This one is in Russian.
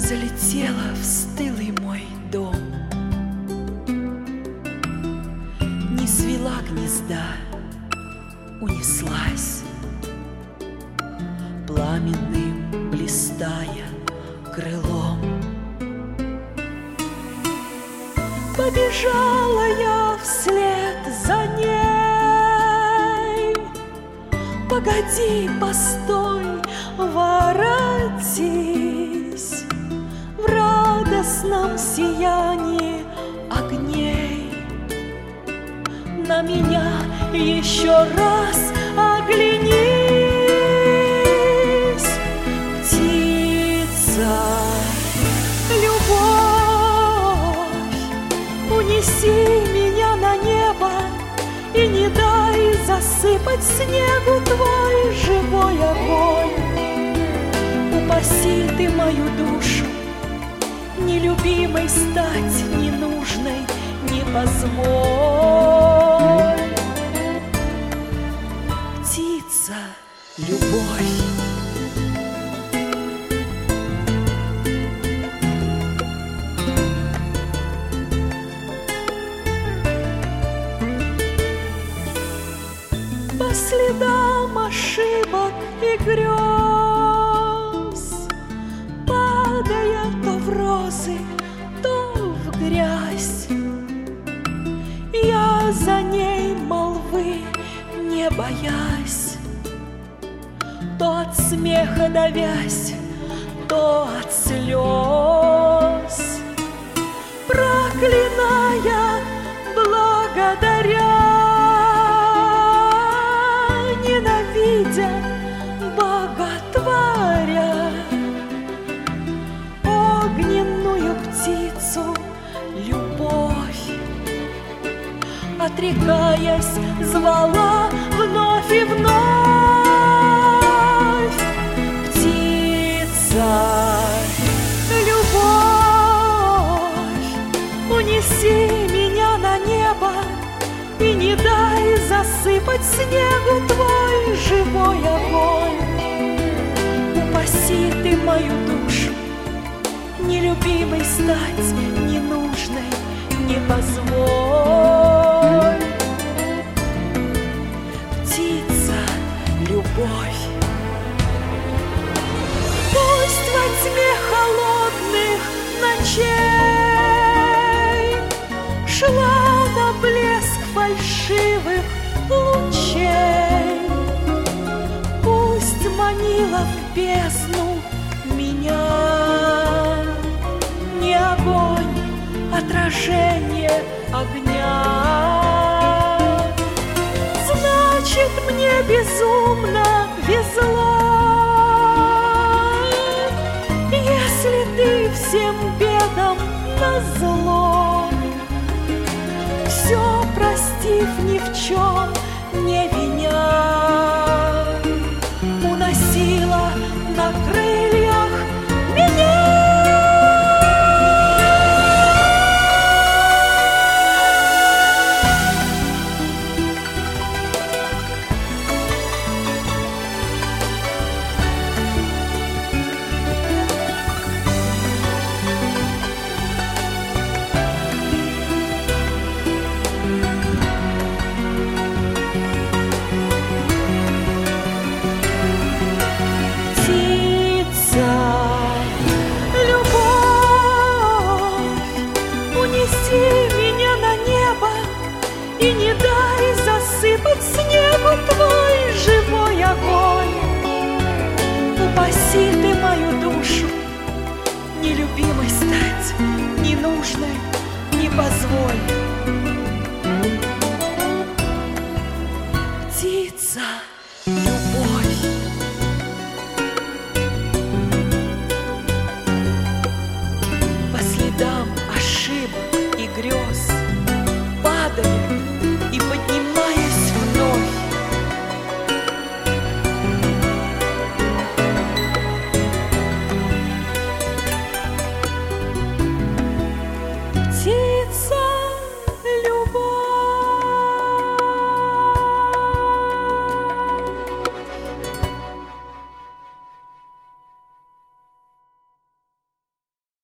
залетела в стылый мой дом, не свела гнезда, унеслась, пламенным блистая крылом. Побежала я вслед за ней. Погоди, постой, воротись в радостном сиянии огней. На меня еще раз оглянись, птица, любовь, унеси меня на небо и не дай засыпать снегу твой живой огонь. Упаси ты мою душу, нелюбимой стать ненужной не позволь. Птица, любовь. По следам ошибок и грез, падая то в розы, то в грязь, я за ней молвы не боясь, то от смеха давясь, то от слез, проклиная, благодаря, ненавидя, боготворя огненную птицу любовь. Отрекаясь, звала вновь и вновь. Птица, любовь, унеси меня на небо и не дай засыпать снегу твой живой огонь. Упаси ты мою душу, нелюбимой стать ненужной не позволь. Птица, любовь. Пусть во тьме холодных ночей шла на блеск фальшивых лучей, пусть манила в бездну меня не огонь, отражение огня. Значит, мне безумно везло, если ты всем бедам назло, все простив, ни в чем не виня, уносила на крыльях меня. И не дай засыпать снегу твой живой огонь. Упаси ты мою душу, нелюбимой стать ненужной не позволь. Птица,